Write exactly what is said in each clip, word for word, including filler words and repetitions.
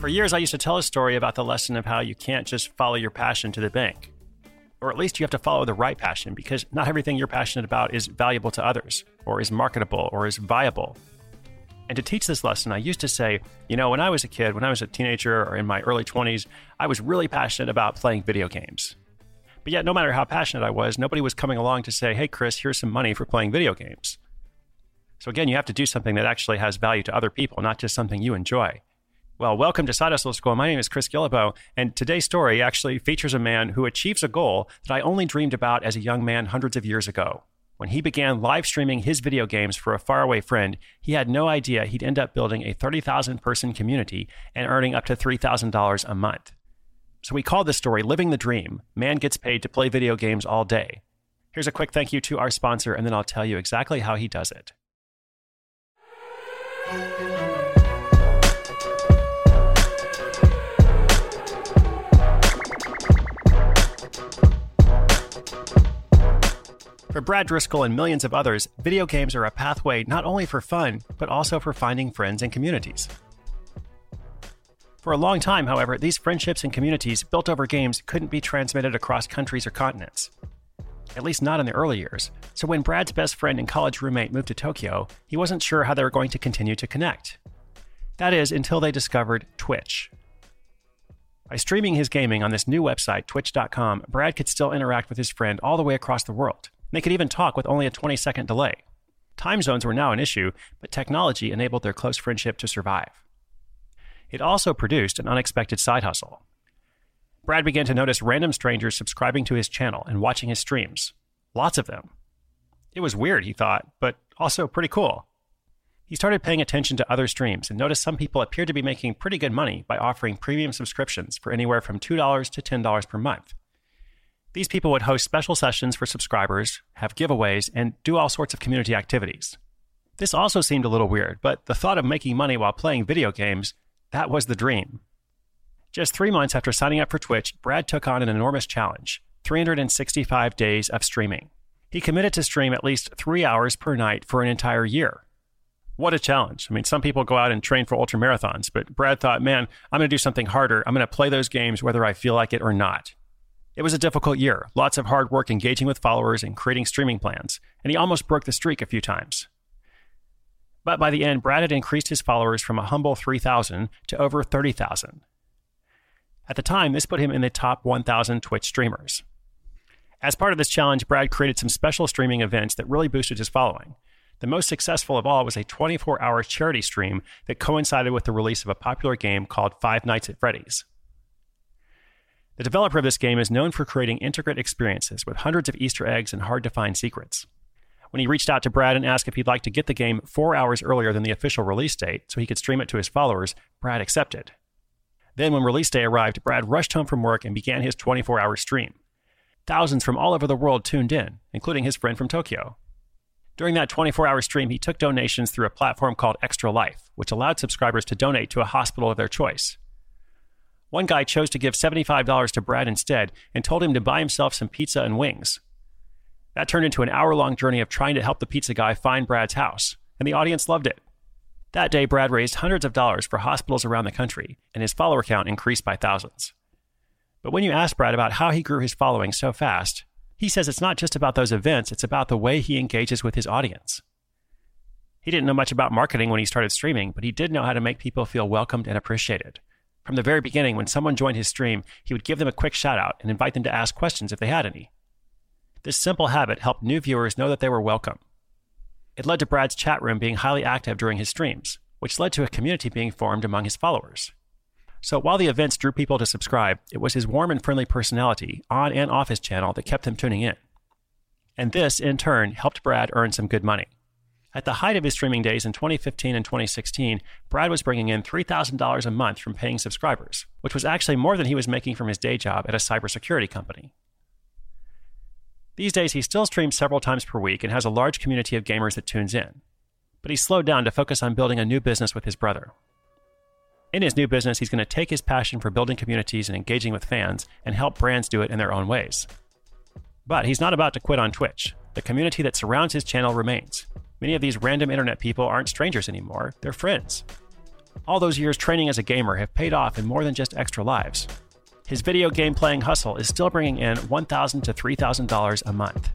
years, I used to tell a story about the lesson of how you can't just follow your passion to the bank. Or at least you have to follow the right passion, because not everything you're passionate about is valuable to others, or is marketable, or is viable. And to teach this lesson, I used to say, you know, when I was a kid, when I was a teenager or in my early twenties, I was really passionate about playing video games. But yet, no matter how passionate I was, nobody was coming along to say, hey, Chris, here's some money for playing video games. So again, you have to do something that actually has value to other people, not just something you enjoy. Well, welcome to Side Hustle School. My name is Chris Guillebeau, and today's story actually features a man who achieves a goal that I only dreamed about as a young man hundreds of years ago. When he began live streaming his video games for a faraway friend, he had no idea he'd end up building a thirty thousand person community and earning up to three thousand dollars a month. So we call this story Living the Dream. Man gets paid to play video games all day. Here's a quick thank you to our sponsor, and then I'll tell you exactly how he does it. For Brad Driscoll and millions of others, video games are a pathway not only for fun, but also for finding friends and communities. For a long time, however, these friendships and communities built over games couldn't be transmitted across countries or continents. At least not in the early years. So when Brad's best friend and college roommate moved to Tokyo, he wasn't sure how they were going to continue to connect. That is, until they discovered Twitch. By streaming his gaming on this new website, twitch dot com, Brad could still interact with his friend all the way across the world. They could even talk with only a twenty second delay. Time zones were now an issue, but technology enabled their close friendship to survive. It also produced an unexpected side hustle. Brad began to notice random strangers subscribing to his channel and watching his streams. Lots of them. It was weird, he thought, but also pretty cool. He started paying attention to other streams and noticed some people appeared to be making pretty good money by offering premium subscriptions for anywhere from two dollars to ten dollars per month. These people would host special sessions for subscribers, have giveaways, and do all sorts of community activities. This also seemed a little weird, but the thought of making money while playing video games, that was the dream. Just three months after signing up for Twitch, Brad took on an enormous challenge, three hundred sixty-five days of streaming. He committed to stream at least three hours per night for an entire year. What a challenge. I mean, some people go out and train for ultra marathons, but Brad thought, man, I'm going to do something harder. I'm going to play those games whether I feel like it or not. It was a difficult year, lots of hard work engaging with followers and creating streaming plans, and he almost broke the streak a few times. But by the end, Brad had increased his followers from a humble three thousand to over thirty thousand. At the time, this put him in the top one thousand Twitch streamers. As part of this challenge, Brad created some special streaming events that really boosted his following. The most successful of all was a twenty-four hour charity stream that coincided with the release of a popular game called Five Nights at Freddy's. The developer of this game is known for creating intricate experiences with hundreds of Easter eggs and hard-to-find secrets. When he reached out to Brad and asked if he'd like to get the game four hours earlier than the official release date so he could stream it to his followers, Brad accepted. Then when release day arrived, Brad rushed home from work and began his twenty-four hour stream. Thousands from all over the world tuned in, including his friend from Tokyo. During that twenty-four hour stream, he took donations through a platform called Extra Life, which allowed subscribers to donate to a hospital of their choice. One guy chose to give seventy-five dollars to Brad instead and told him to buy himself some pizza and wings. That turned into an hour-long journey of trying to help the pizza guy find Brad's house, and the audience loved it. That day, Brad raised hundreds of dollars for hospitals around the country, and his follower count increased by thousands. But when you ask Brad about how he grew his following so fast, he says it's not just about those events, it's about the way he engages with his audience. He didn't know much about marketing when he started streaming, but he did know how to make people feel welcomed and appreciated. From the very beginning, when someone joined his stream, he would give them a quick shout-out and invite them to ask questions if they had any. This simple habit helped new viewers know that they were welcome. It led to Brad's chat room being highly active during his streams, which led to a community being formed among his followers. So while the events drew people to subscribe, it was his warm and friendly personality, on and off his channel, that kept them tuning in. And this, in turn, helped Brad earn some good money. At the height of his streaming days in twenty fifteen and twenty sixteen, Brad was bringing in three thousand dollars a month from paying subscribers, which was actually more than he was making from his day job at a cybersecurity company. These days, he still streams several times per week and has a large community of gamers that tunes in. But he's slowed down to focus on building a new business with his brother. In his new business, he's going to take his passion for building communities and engaging with fans and help brands do it in their own ways. But he's not about to quit on Twitch. The community that surrounds his channel remains. Many of these random internet people aren't strangers anymore, they're friends. All those years training as a gamer have paid off in more than just extra lives. His video game playing hustle is still bringing in one thousand dollars to three thousand dollars a month.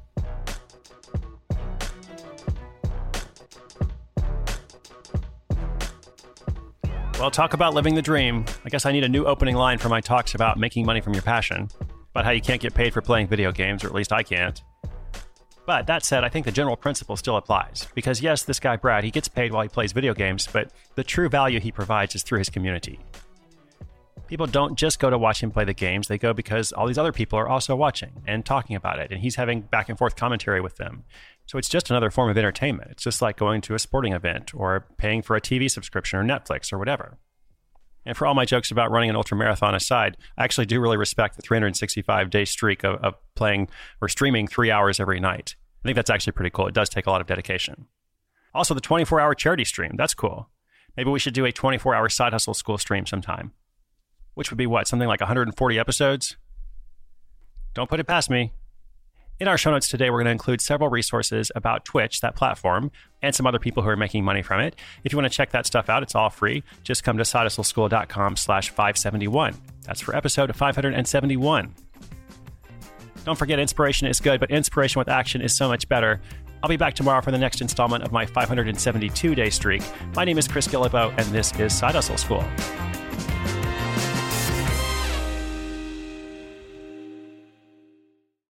Well, talk about living the dream. I guess I need a new opening line for my talks about making money from your passion, about how you can't get paid for playing video games, or at least I can't. But that said, I think the general principle still applies. Because yes, this guy Brad, he gets paid while he plays video games, but the true value he provides is through his community. People don't just go to watch him play the games, they go because all these other people are also watching and talking about it, and he's having back and forth commentary with them. So it's just another form of entertainment. It's just like going to a sporting event or paying for a T V subscription or Netflix or whatever. And for all my jokes about running an ultra marathon aside, I actually do really respect the three hundred sixty-five day streak of, of playing or streaming three hours every night. I think that's actually pretty cool. It does take a lot of dedication. Also, the twenty-four hour charity stream. That's cool. Maybe we should do a twenty-four hour Side Hustle School stream sometime. Which would be what? Something like one hundred forty episodes? Don't put it past me. In our show notes today, we're going to include several resources about Twitch, that platform, and some other people who are making money from it. If you want to check that stuff out, it's all free. Just come to sidehustleschool.com slash 571. That's for episode five hundred seventy-one. Don't forget, inspiration is good, but inspiration with action is so much better. I'll be back tomorrow for the next installment of my five hundred seventy-two day streak. My name is Chris Guillebeau, and this is Side Hustle School.